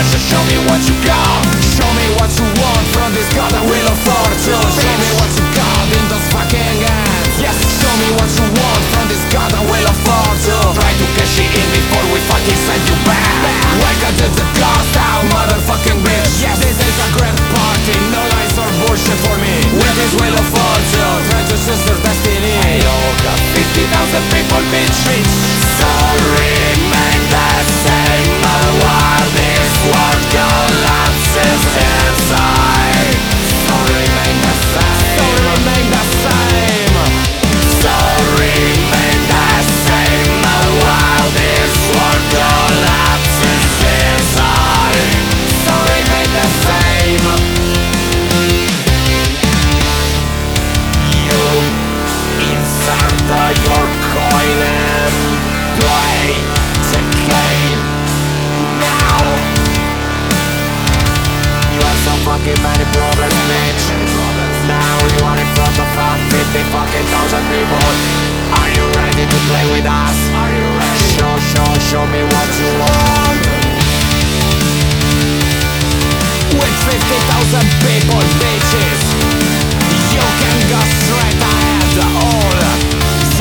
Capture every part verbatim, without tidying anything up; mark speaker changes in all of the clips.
Speaker 1: Just show me what you got. Show me what you want from this goddamn wheel of fortune. Show me what you got in those fucking hands. Yes, show me what you want from this goddamn wheel of fortune. Try to cash it in before we fucking send you back. Welcome to the ghost town, motherfucking bitch. Yes, this is a grand party, no lies or bullshit for me. With this wheel of fortune, try to sister destiny. Hey, yo, got fifty thousand people, bitch, bitch. So remain the same while this world collapses inside. So remain the same. So remain the same. So remain the same while this world collapses inside. So remain the same. You insert your coin and play the game now. You have so fucking many problems, bitch. Now you want it from the front, fifty fucking thousand people. Are you ready to play with us? Are you ready? Show, show, show me what you want. With fifty thousand people, bitches, you can go straight ahead all time.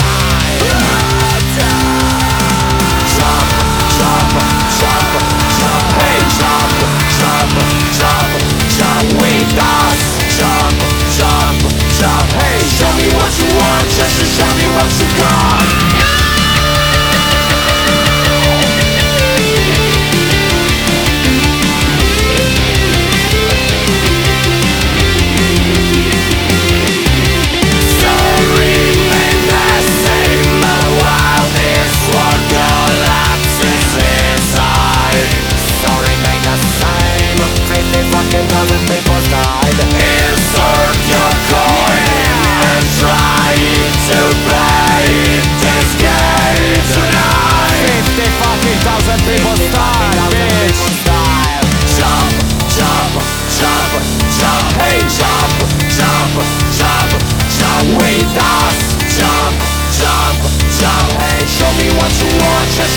Speaker 1: Jump, jump, jump, jump, hey, jump, jump, jump, jump with us. Jump, jump, jump, hey, show me what you want, just to show me what you got. Thousand people died. Insert your coin and try to play this game tonight. Fifty fucking thousand people died, bitch. Jump, jump, jump, jump. Hey, jump, jump, jump, jump with us. Jump, jump, jump. Hey, show me what you want. Just